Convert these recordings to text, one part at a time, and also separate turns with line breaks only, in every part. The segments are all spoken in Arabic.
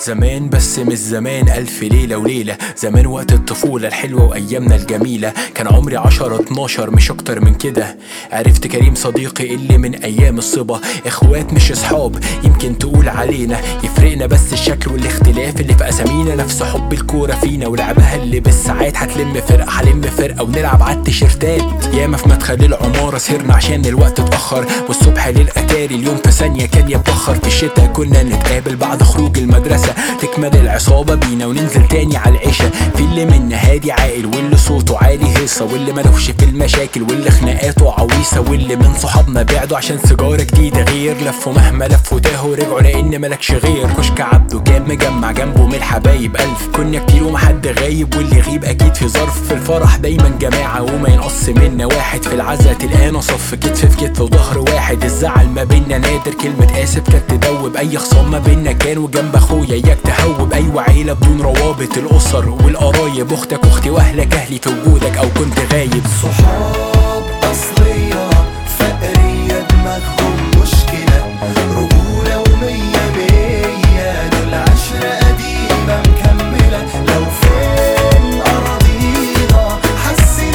زمان بس مش زمان، ألف ليلة وليلة. زمان وقت الطفولة الحلوة وأيامنا الجميلة، كان عمري 10-12 مش أكتر من كده. عرفت كريم صديقي اللي من أيام الصبا، إخوات مش أصحاب يمكن تقول علينا. يفرقنا بس الشكل والاختلاف اللي في أسامينا، نفس حب الكورة فينا ولعبها اللي بالساعات. هتلم فرقة هلم فرقة ونلعب عالتيشيرتات. ياما في مدخل العمارة سهرنا عشان الوقت اتأخر، والصبح للأتاري اليوم في ثانية كان يتبخر. في الشتا كنا نتقابل بعد خروج المدرسة، تكمل العصابة بينا وننزل تاني على العشاء. في اللي منا هادي عاقل، واللي صوته عالي هيصة، واللي ملوش في المشاكل، واللي خناقاته عويصة، واللي من صحابنا بعدوا عشان سيجارة جديدة غير. لفوا مهما لفوا تاهوا رجعوا لأن ملكش غير. كشك عبده كان مجمع جنبه من الحبايب 1000، كنا كتير ومحد غايب، واللي يغيب أكيد في ظرف. في الفرح دايما جماعة وما ينقص منا واحد، في العزا تلقانا صف كتف في كتف وظهر واحد. الزعل ما بينا نادر، كلمة آسف كانت تدوب أي خصام ما بينا كان. وجنب أخويا إياك تهوب، أيوة عيلة بدون روابط، الأسر والقرايب، أختك أختي وأهلك أهلي في وجودك أو كنت غايب.
صحاب أصلية فقرية دماغهم مشكلة، رجولة ومية مية، دول عشرة قديمة مكملة. لو فين أراضينا حاسين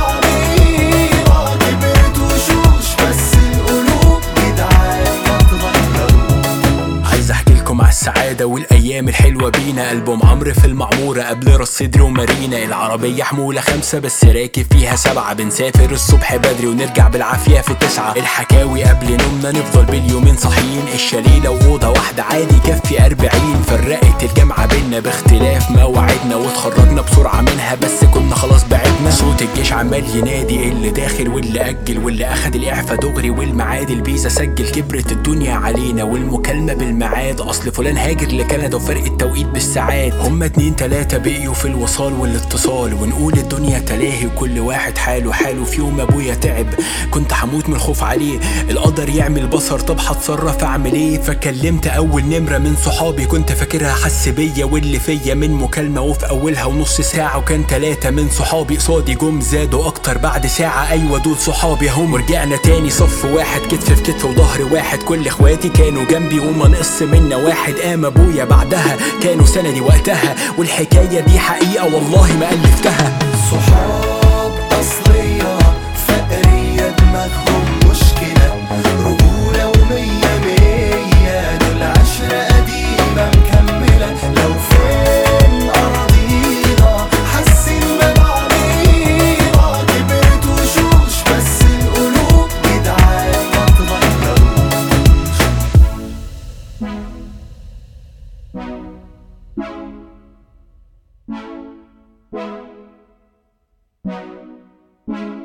ببعضينا، كبرت وشوش بس القلوب جدعان ما اتغيروا.
عايز احكي لكم على السعادة والايام الحلوة بينا. ألبوم عمرو في المعمورة قبل راس صدري ومارينا. العربية حمولة 5 بس راكب فيها 7، بنسافر الصبح بدري ونرجع بالعافية في 9. الحكاوي قبل نومنا نفضل باليومين صاحيين. الشاليه لو أوضة واحدة عادي يكفي 40. فرقت الجامعة بينا باختلاف مواعيدنا، واتخرجنا بسرعة منها بس كنا خلاص بعدنا. صوت الجيش عمال ينادي، اللي داخل واللي أجل، واللي أخد الإعفاء دغري والمعاد الفيزا سجل. كبرت الدنيا علينا والمكالمة بالميعاد، أصل فلان هاجر لكندا وفرق التوقيت بالساعات. هما 2 3 بقيوا في الوصال والاتصال، ونقول الدنيا تلاهي وكل واحد حاله حاله. في يوم أبويا تعب كنت هموت من الخوف عليه، القدر يعمل بصر طب هتصرف أعمل إيه. فكلمت أول نمرة من صحابي كنت فاكرها حس بيا، واللي فيا من مكالمة وفي أولها ونص ساعة. وكان 3 من صحابي قصادي جم زادوا أكتر بعد ساعة، أيوة دول صحابي هم. ورجعنا تاني صف واحد كتف في كتف وظهر واحد، كل إخواتي كانوا جنبي وما نقص منا واحد. قام أبويا بعدها كانوا سندي وقتها، والحكاية دي حقيقة والله ما ألفتها.
صحاب أصلية فقرية دماغهم مشكلة، رجولة ومية مية، دول عشرة قديمة مكملة. لو فين أراضينا حاسين ببعضينا، كبرت وشوش بس القلوب جدعان ما اتغيروش.